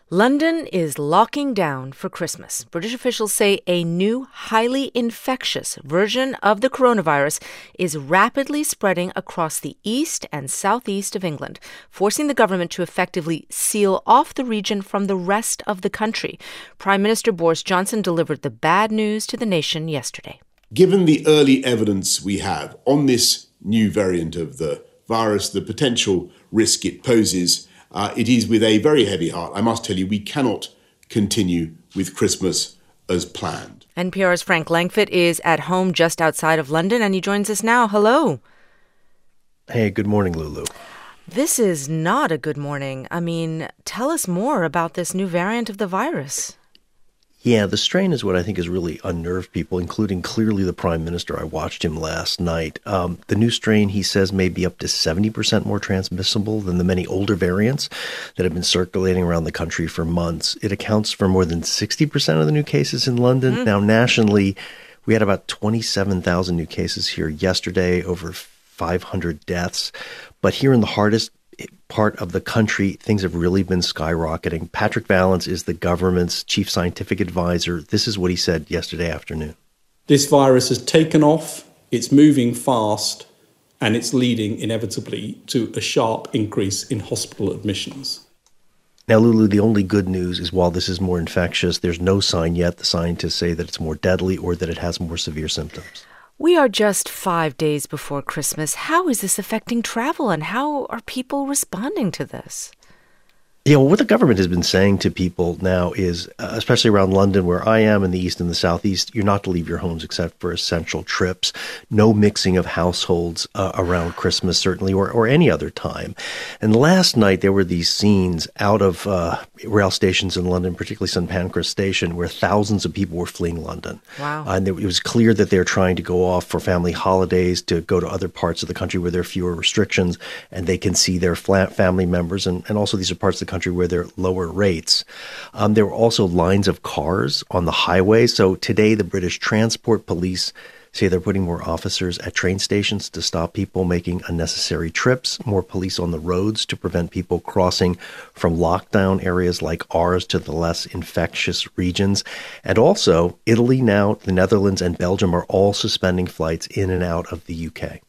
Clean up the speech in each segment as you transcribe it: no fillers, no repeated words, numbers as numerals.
London is locking down for Christmas. British officials say a new, highly infectious version of the coronavirus is rapidly spreading across the east and southeast of England, forcing the government to effectively seal off the region from the rest of the country. Prime Minister Boris Johnson delivered the bad news to the nation yesterday. Given the early evidence we have on this new variant of the virus, the potential risk it poses, it is with a very heavy heart. I must tell you, we cannot continue with Christmas as planned. NPR's Frank Langfitt is at home just outside of London, and he joins us now. Hello. Hey, good morning, Lulu. This is not a good morning. I mean, tell us more about this new variant of the virus. Yeah, the strain is what I think has really unnerved people, including clearly the Prime Minister. I watched him last night. The new strain, he says, may be up to 70% more transmissible than the many older variants that have been circulating around the country for months. It accounts for more than 60% of the new cases in London. Now, nationally, we had about 27,000 new cases here yesterday, over 500 deaths. But here in the hardest part of the country, things have really been skyrocketing. Patrick Vallance is the government's chief scientific advisor. This is what he said yesterday afternoon. This virus has taken off, it's moving fast, and it's leading inevitably to a sharp increase in hospital admissions. Now, Lulu, the only good news is while this is more infectious, there's no sign yet. The scientists say that it's more deadly or that it has more severe symptoms. We are just 5 days before Christmas. How is this affecting travel, and how are people responding to this? Yeah, well, what the government has been saying to people now is, especially around London, where I am, in the east and the southeast, you're not to leave your homes except for essential trips. No mixing of households around Christmas, certainly, or any other time. And last night, there were these scenes out of rail stations in London, particularly St. Pancras Station, where thousands of people were fleeing London. Wow. And it was clear that they're trying to go off for family holidays, to go to other parts of the country where there are fewer restrictions, and they can see their family members. And also, these are parts of the country where there are lower rates. There were also lines of cars on the highway. So today, the British Transport Police say they're putting more officers at train stations to stop people making unnecessary trips, more police on the roads to prevent people crossing from lockdown areas like ours to the less infectious regions. And also, Italy now, the Netherlands, and Belgium are all suspending flights in and out of the UK.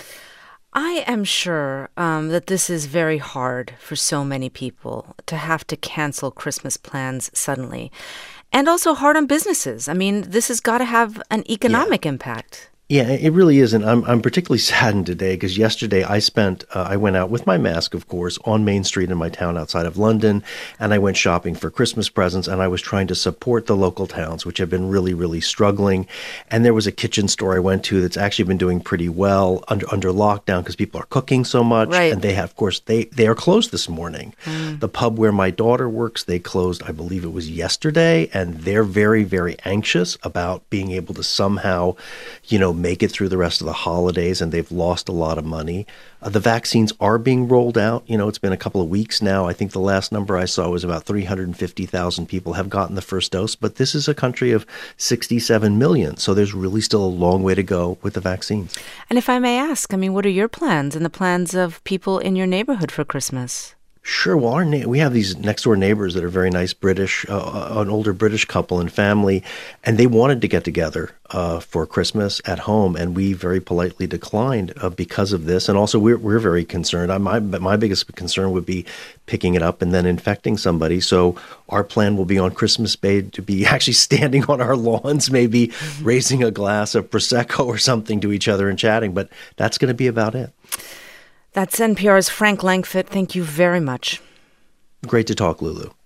I am sure that this is very hard for so many people to have to cancel Christmas plans suddenly, and also hard on businesses. I mean, this has got to have an economic impact. Yeah, it really is. And I'm particularly saddened today because yesterday I went out with my mask, of course, on Main Street in my town outside of London, and I went shopping for Christmas presents, and I was trying to support the local towns, which have been really, really struggling. And there was a kitchen store I went to that's actually been doing pretty well under lockdown because people are cooking so much. Right. And they have, of course, they are closed this morning. The pub where my daughter works, they closed, I believe it was yesterday, and they're very, very anxious about being able to somehow, make it through the rest of the holidays, and they've lost a lot of money. The vaccines are being rolled out. It's been a couple of weeks now. I think the last number I saw was about 350,000 people have gotten the first dose, but this is a country of 67 million, so there's really still a long way to go with the vaccines. And if I may ask, what are your plans and the plans of people in your neighborhood for Christmas? Sure. Well, we have these next-door neighbors that are very nice British, an older British couple and family, and they wanted to get together for Christmas at home, and we very politely declined because of this. And also, we're very concerned. My biggest concern would be picking it up and then infecting somebody. So our plan will be on Christmas Day to be actually standing on our lawns, maybe raising a glass of Prosecco or something to each other and chatting, but that's going to be about it. That's NPR's Frank Langfitt. Thank you very much. Great to talk, Lulu.